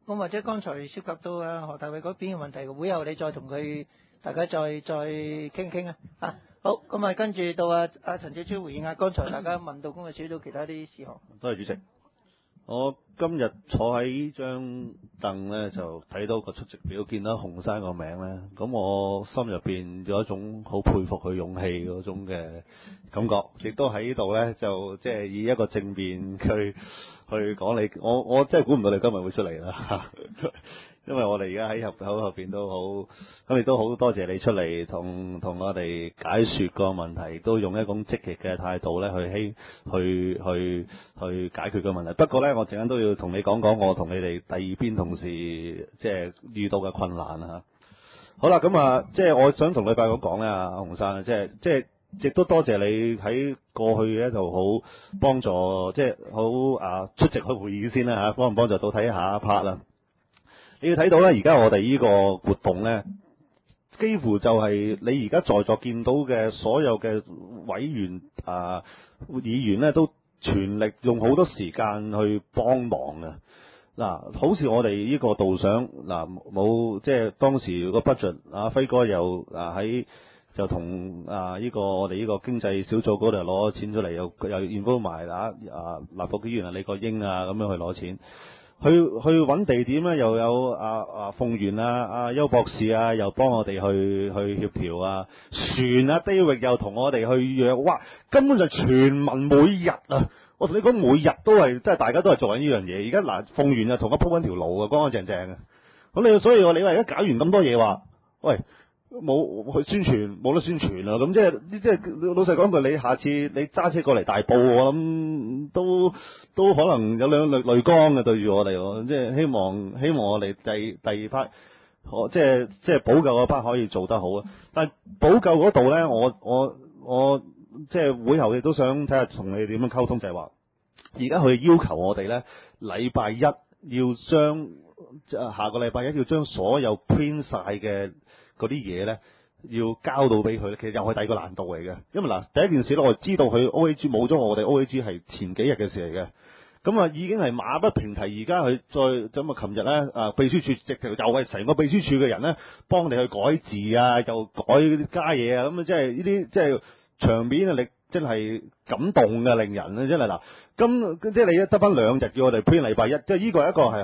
咁或者剛才涉及到啊何大衛嗰邊嘅問題，會後你再同佢大家再傾一傾啊。好，咁啊跟住到陳志超回應下剛才大家問到工作小組其他啲事項。 多謝主席。我今日坐喺張凳咧，就睇到個出席表，見到洪生個名咧，咁我心入邊有一種好佩服佢勇氣嗰種嘅感覺，亦都喺呢度咧就即係以一個正面去講你，我真係估唔到你今日會出嚟啦，因為我哋而家喺入口後邊都好，咁亦都好多謝你出嚟同我哋解說個問題，都用一種積極嘅態度咧去解決個問題。不過咧，我陣間都要同你講我同你哋第二邊同事即係遇到嘅困難啊。好啦，咁啊，即係我想同你快講咧，阿洪生，即係亦都多謝你喺過去咧就好幫助，即係好出席去會議先啦嚇，幫唔幫助到睇下一 part 啦。你要睇到咧，而家我哋呢個活動咧，幾乎就係你而家在座見到嘅所有嘅委員議員咧，都全力用好多時間去幫忙嘅。嗱，好似我哋呢個導賞冇即係當時個 budget，輝哥又就同呢個我哋呢個經濟小組嗰度攞錢出嚟，又involve埋立法會議員李國英咁樣去攞錢。去揾地點咧，又有鳳元邱博士又幫我哋去協調船David又同我哋去約，哇！根本就全民每日我同你講每日都係，即係大家都係做緊呢樣嘢。而家鳳元同我鋪緊條路乾乾淨淨嘅。咁所以你話而家搞完咁多嘢話，喂，冇去宣傳，冇得宣傳啦。咁即係老實講句，你下次你揸車過嚟大埔，我諗都可能有兩淚光嘅對住我哋，即係希望我哋第二 part，即係補救嗰 part 可以做得好啊。但係補救嗰度咧，我即係會後亦都想睇下同你點樣溝通，就係話而家佢要求我哋咧，禮拜一要將下個禮拜一要將所有 print 晒嘅嗰啲嘢咧，要交到俾佢，其實又係第二個難度嚟嘅。因為第一件事咧，我知道佢 OAG 冇咗我哋 OAG 係前幾日嘅事嚟嘅，咁已經係馬不停蹄。而家佢再咁琴日咧秘書處直頭又係成個秘書處嘅人咧，幫你去改字又改加嘢咁即係呢啲即係場面力真係感動嘅，令人真係咁即係你得翻2日叫我哋 print 禮拜一，即係呢個係一個係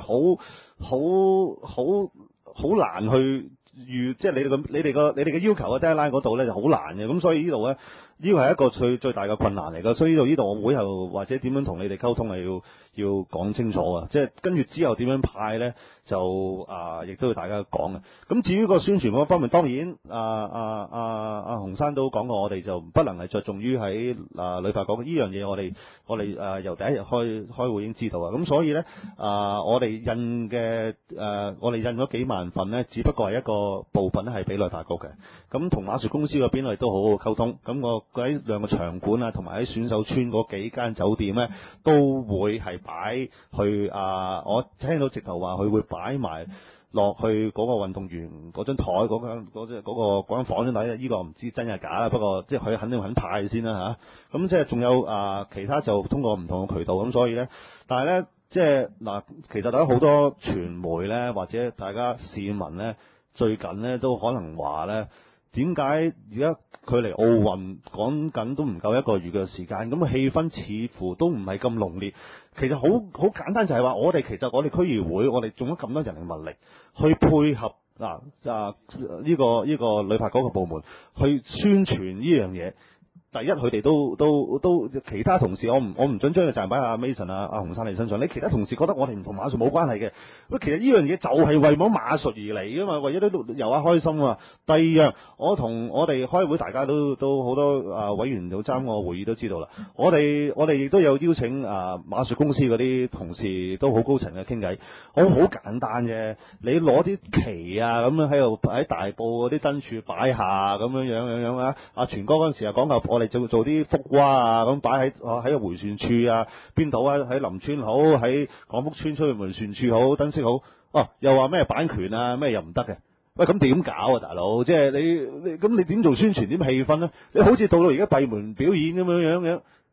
好難去。即係你哋嘅要求嘅 deadline 嗰度咧就好難嘅，咁所以呢度咧呢個係一個最大嘅困難嚟㗎，所以呢度我會後或者點樣同你哋溝通係要講清楚啊，即係跟住之後點樣派咧就亦都要大家講嘅。咁至於個宣傳嗰方面，當然洪生都講過，我哋就不能係着重於喺旅發局呢樣嘢，我哋由第一日開會已經知道啊，咁所以咧我哋印咗幾萬份咧，只不過係一個部分咧係俾旅發局嘅，咁同馬術公司嗰邊我哋都好好溝通，咁我喺兩個場館同埋喺選手村嗰幾間酒店咧，都會係擺去我聽到直頭話佢會擺埋落去嗰個運動員嗰張台嗰間房張底，呢個唔知真係假啦，不過即係佢肯定肯派先啦嚇，咁即係仲有其他就通過唔同嘅渠道，咁所以咧，但係咧即係其實有好多傳媒咧或者大家市民咧。最近咧都可能話咧，點解而家距離奧運講緊都唔夠1個月嘅時間，咁嘅氣氛似乎都唔係咁濃烈。其實好簡單，就係話我哋區議會，我哋用咗咁多人力物力去配合呢個旅發局嘅部門去宣傳呢樣嘢。第一，佢哋都其他同事，我唔準將佢站擺阿 Mason 洪生你身上。你其他同事覺得我哋唔同馬術冇關係嘅，喂，其實呢樣嘢就係為咗馬術而嚟噶嘛，為咗啲遊客開心啊。第二樣，我哋開會，大家都好多委員有參我會議都知道啦。我哋亦都有邀請馬術公司嗰啲同事都好高層嘅傾偈。好簡單啫，你攞啲旗咁樣喺大埔嗰啲燈柱擺下咁樣啊。阿全哥嗰陣時講及我哋做啲福娃咁擺喺個回旋處邊度喺林村好，喺廣福村出去回旋處好，燈飾好，又話咩版權咩又唔得嘅。喂，咁點搞啊，大佬？即係你點做宣傳點氣氛咧？你好似到而家閉門表演咁樣，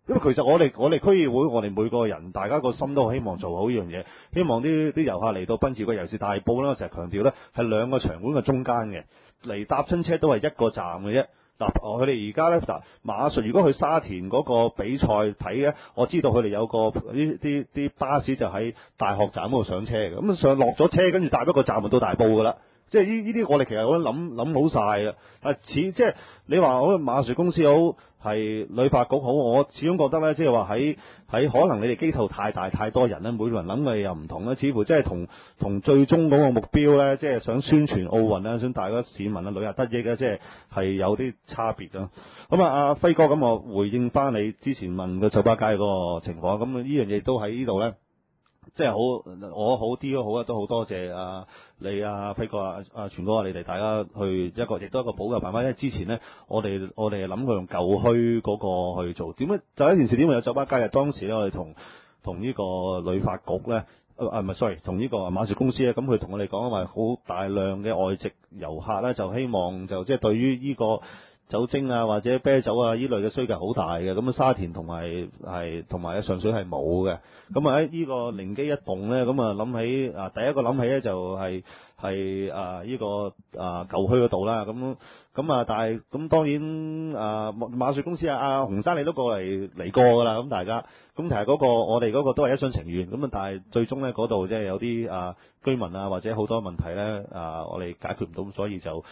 因為其實我哋區議會，我哋每個人大家個心都好希望做好呢樣嘢，希望啲遊客嚟到賓至，尤其是大埔啦，我成日強調咧係兩個場館嘅中間嘅，嚟搭親車都係一個站嘅啫。嗱，佢哋而家咧嗱馬術，如果去沙田嗰個比賽睇咧，我知道佢哋有個啲巴士就喺大學站嗰度上車嘅，咁上落咗車，跟住搭一個站就到大埔噶啦。即係呢啲我哋其實我都諗好晒啦。即係你話好馬術公司好，係旅發局好，我始終覺得咧，即係話喺可能你哋機構太大太多人咧，每個人諗嘅又唔同咧，似乎即係同最終嗰個目標咧，即係想宣傳奧運咧，想大家市民啊旅遊得益咧，即係有啲差別咯。咁阿輝哥，咁我回應翻你之前問嘅酒吧街嗰個情況，咁呢樣嘢都喺呢度咧。即係好，我好啲都好啊，都好多謝你輝哥全哥你哋大家去亦都一個補救辦法，因為之前咧我哋係諗過用舊墟嗰個去做，點解就一件事點會有酒吧街嘅？當時咧我哋同呢個旅發局咧唔係 sorry， 同呢個馬術公司咧，咁佢同我哋講話好大量嘅外籍遊客咧，就希望就即係對於呢個酒精啊或者啤酒啊呢類嘅需求好大嘅，咁沙田同埋上水係冇嘅，咁喺呢個靈機一動咧，咁啊諗起第一個諗起咧就係呢個舊墟嗰度啦，咁但係咁當然馬術公司洪生你都嚟過㗎啦，咁大家咁其實嗰個我哋嗰個都係一廂情願，咁但係最終咧嗰度即係有啲居民或者好多問題咧我哋解決唔到，所以就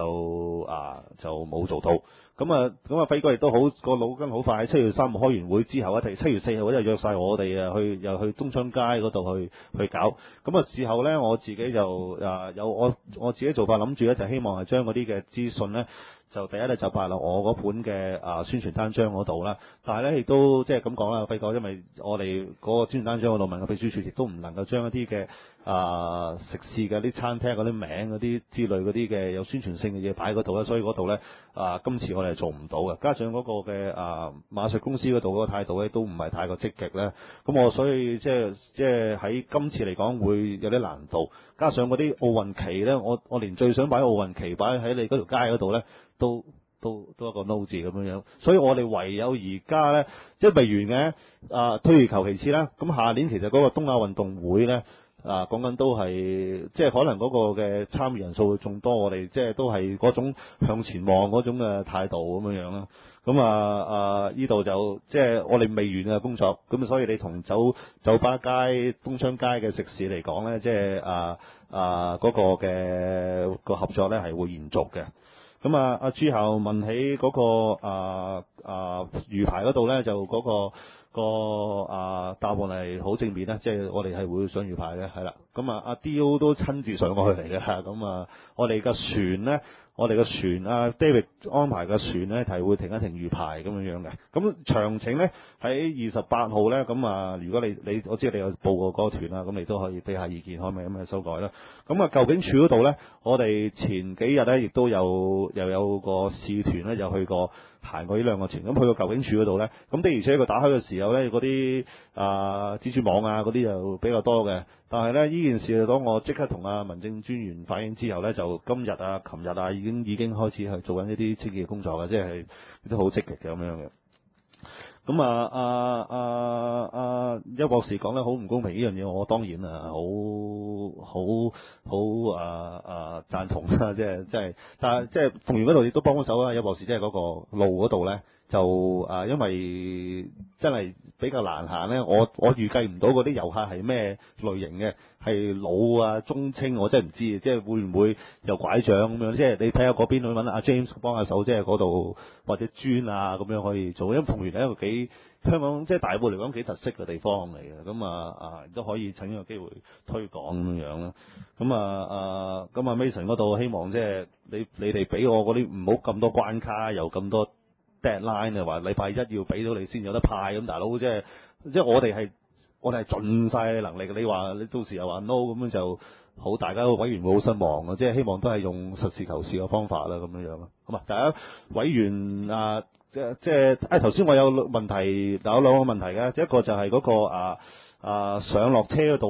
冇做到。咁輝哥亦都好個腦筋好快，喺7月3號開完會之後7月4號就約晒我哋又去東昌街嗰度去搞。咁事後咧我自己就有我自己做法諗住咧，就希望係將嗰啲嘅資訊咧，就第一咧就擺落我嗰本嘅宣傳單張嗰度啦。但係咧亦都即係咁講啦，輝哥，因為我哋嗰個宣傳單張嗰度問個秘書處，亦都唔能夠將一啲嘅食肆嘅啲餐廳嗰啲名嗰啲之類嗰啲嘅有宣傳性嘅嘢擺嗰度咧，所以嗰度咧今次我哋係做唔到嘅。加上嗰個嘅馬術公司嗰度嗰個態度咧都唔係太過積極咧，咁我所以即係喺今次嚟講會有啲難度。加上嗰啲奧運旗咧，我連最想擺奧運旗擺喺你嗰條街嗰度咧，都一個 no 字咁樣，所以我哋唯有而家咧即係未完嘅退而求其次啦。咁下年其實嗰個東亞運動會咧講緊都係即係可能嗰個嘅參與人數會仲多，我哋即係都係嗰種向前望嗰種嘅態度咁樣啦。咁呢度就即係我哋未完嘅工作，咁所以你同酒吧街、東昌街嘅食肆嚟講咧，即係嗰個嘅個合作咧係會延續嘅。咁朱校問起嗰個魚排嗰度咧，就嗰個答案係好正面啦，即係我哋係會上魚排嘅，係啦。咁阿 D.O 都親自上過去嚟嘅，咁我哋嘅船咧。David 安排嘅船咧係會停一停魚排咁樣嘅。咁詳情咧喺28號咧，咁如果你我知你有報過嗰個團啦，咁你都可以俾下意見，可唔可以咁去修改啦？咁舊警署嗰度咧，我哋前幾日咧亦都又有個試團咧，又去過行過呢兩個團。咁去過舊警署嗰度咧，咁的而且確打開嘅時候咧，嗰啲蜘蛛網嗰啲就比較多嘅。但係咧呢件事當我即刻同民政專員反映之後咧，就今日琴日已經開始係做緊一啲清潔嘅工作嘅，即係都好積極嘅咁樣嘅。咁一博士講得好唔公平呢樣嘢，我當然好贊同啦，即係，但係即係鳳園嗰度亦都幫手啦。一博士即係嗰個路嗰度咧，就因為真係比較難行咧，我預計唔到嗰啲遊客係咩類型嘅，係老中青，我真係唔知，即係會唔會有拐杖咁樣？即係你睇下嗰邊去揾阿 James 幫下手，即係嗰度或者磚咁樣可以做，因為鳳園係一個幾香港即係大埔嚟講幾特色嘅地方嚟嘅，咁都可以趁呢個機會推廣咁樣啦。咁Mason 嗰度希望即係你哋俾我嗰啲唔好咁多關卡，又咁多 deadline 話禮拜一要俾到你先有得派，咁大佬即係我哋係盡晒能力，你話你到時又話 no 咁樣就好，大家個委員會好失望嘅，即係希望都係用實事求是嘅方法啦，咁樣咯。咁大家委員即係頭先我有問題，有兩個問題嘅，一個就係嗰個上落車嗰度咧，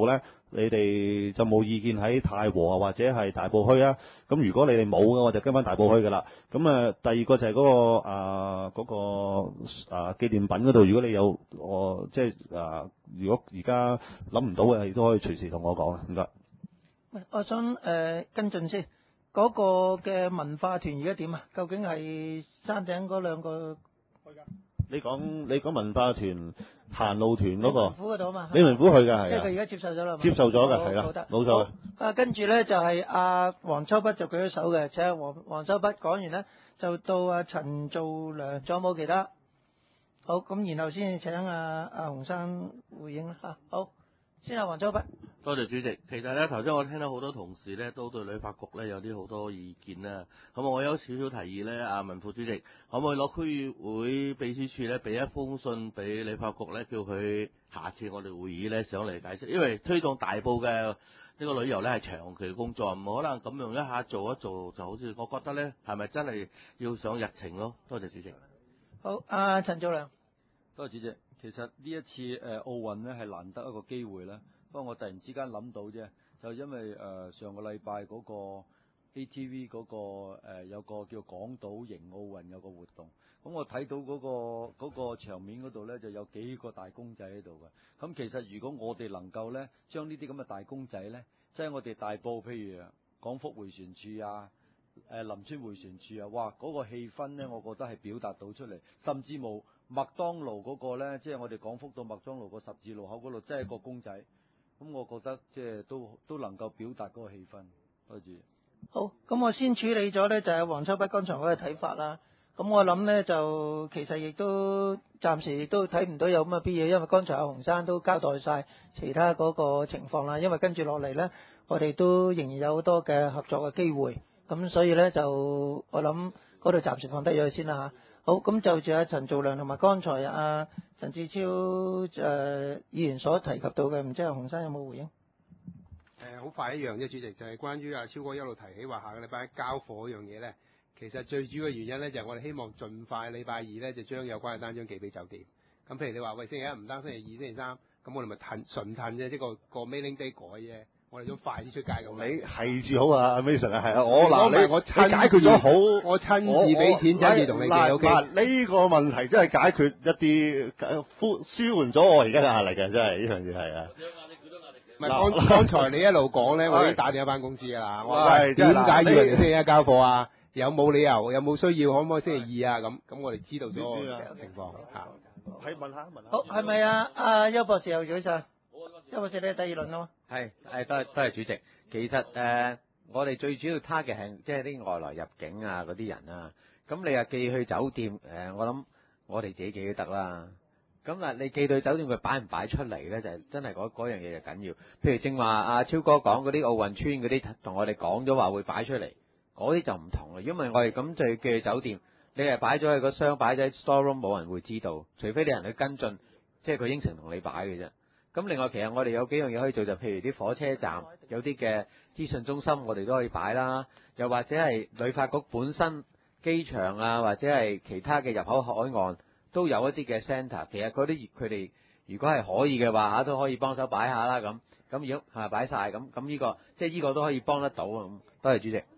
你哋就冇意見喺太和啊或者係大埔墟啊？咁如果你哋冇嘅，我就跟翻大埔墟噶啦。咁第二個就係嗰個紀念品嗰度，如果你有即係如果而家諗唔到嘅，你都可以隨時同我講啊。唔該。 我想跟進先，嗰個嘅文化團而家點啊？究竟係山頂嗰兩個？ 你講文化團行路團嗰個， 李文虎嗰度啊嘛， 李文虎去㗎係啊， 即係佢而家接受咗啦， 接受咗㗎係啦， 好得冇錯。 跟住咧就係阿黃秋北就舉咗手嘅，請黃秋北講完咧，就到阿陳造良，仲有冇其他？好，咁然後先請阿洪生回應啦嚇。好，先阿黃秋北。 多謝主席。其實咧，頭先我聽到好多同事咧都對旅發局咧有啲好多意見啦。咁我有少少提議咧，阿文副主席可唔可以攞區議會秘書處咧俾一封信俾旅發局咧，叫佢下次我哋會議咧上嚟解釋，因為推動大埔嘅呢個旅遊咧係長期工作，唔可能咁樣一下做一做就好似我覺得咧係咪真係要上日程咯？多謝主席。 好，阿陳造良。 多謝主席。其實呢一次奧運呢係難得一個機會啦。不過我突然之間諗到啫，就因為上個禮拜嗰個 ATV 嗰個有個叫港島型奧運有個活動，咁我睇到嗰個場面嗰度呢，就有幾個大公仔喺度嘅。咁其實如果我哋能夠呢將呢啲咁嘅大公仔呢，即係我哋大埔譬如廣福迴旋處啊、林村迴旋處啊，哇嗰個氣氛呢，我覺得係表達到出嚟，甚至冇麥當勞嗰個呢，即係我哋廣福到麥當勞個十字路口嗰度，真係個公仔。咁我覺得即係都能夠表達嗰個氣氛。多謝。 好，咁我先處理咗呢，就係黃秋北剛才嗰個睇法啦。咁我諗呢，就其實亦都暫時亦都睇唔到有咁嘅必要，因為剛才阿洪生都交代晒其他嗰個情況啦。因為跟住落嚟呢，我哋都仍然有好多嘅合作嘅機會，咁所以呢，就我諗嗰度暫時放低咗佢先啦嚇。好，咁就住阿陳造良同埋剛才阿陳志超議員所提及到嘅，唔知阿洪生有冇回應？ 好快一樣啫，主席，就係關於阿超哥一路提起話下個禮拜交貨嗰樣嘢咧。其實最主要嘅原因咧，就係我哋希望盡快禮拜二咧就將有關嘅單張寄俾酒店。咁譬如你話喂，星期一唔得，星期二、星期三，咁我哋咪順褪啫，即個 mailing day 改啫。我哋想快啲出街咁。 你係至好啊，阿 Mason 啊，係啊，我親解決咗好， 我親自俾錢親自同你哋 OK。 呢個問題真係解決一啲舒緩咗我而家嘅壓力嘅，真係呢樣嘢係啊。 唔係剛才你一路講咧，我已經打電話翻公司㗎啦。我話點解要人哋星期一交貨啊？有冇理由？有冇需要？可唔可以星期二啊？咁我哋知道咗情況嚇。 係問下。 好，係咪啊？阿邱博士又舉手。邱博士，你係第二輪咯。 係多謝主席。其實我哋最主要 target 係即係啲外來入境啊嗰啲人啊。咁你話寄去酒店我諗我哋自己寄都得啦。咁嗱，你寄到酒店佢擺唔擺出嚟咧，就係真係嗰樣嘢就緊要。譬如正話阿超哥講嗰啲奧運村嗰啲，同我哋講咗話會擺出嚟，嗰啲就唔同啦。因為我哋咁就寄去酒店，你係擺咗喺個箱，擺咗喺 store room，冇人會知道，除非你人去跟進，即係佢應承同你擺嘅啫。咁另外其實我哋有幾樣嘢可以做，就譬如啲火車站有啲嘅資訊中心，我哋都可以擺啦。又或者係旅發局本身機場啊，或者係其他嘅入口海岸。都有一啲嘅 centre， 其實嗰啲佢哋如果係可以嘅話都可以幫手擺下啦咁。咁如果係擺晒咁呢個即係呢個都可以幫得到啊。多謝主席。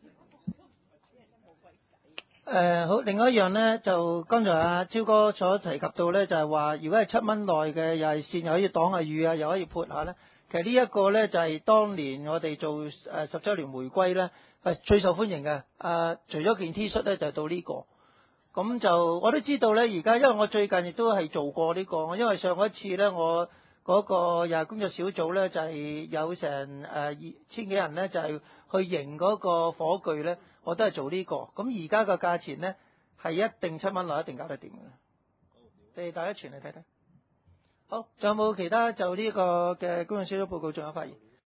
好，另外一樣呢，就剛才阿超哥所提及到呢，就係話如果係7蚊內嘅，又係線又可以擋下雨啊，又可以潑下呢。其實呢一個呢，就係當年我哋做10週年回歸呢，係最受歡迎嘅。除咗件 T 恤呢，就到呢個。咁就我都知道呢，而家因為我最近亦都係做過呢個，因為上一次呢，我嗰個又係工作小組呢，就係有成2000幾人呢，就係去迎嗰個火炬呢，我都係做呢個。咁而家個價錢呢，係一定7蚊內一定搞得掂嘅。你大家傳嚟睇睇。好，仲有冇其他就呢個嘅工作小組報告仲有發言？